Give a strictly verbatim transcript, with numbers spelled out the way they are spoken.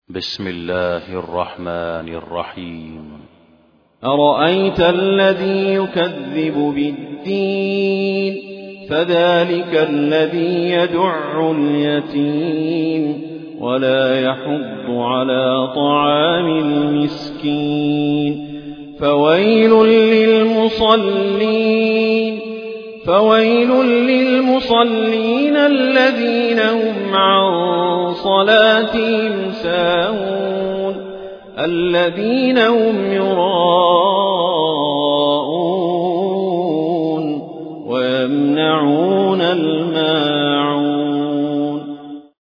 بسم الله الرحمن الرحيم. أرأيت الذي يكذب بالدين فذلك الذي يدع اليتيم ولا يحض على طعام المسكين فويل للمصلين فويل للمصلين الذين هم عن صلاتهم ساهون الذين هم يراءون ويمنعون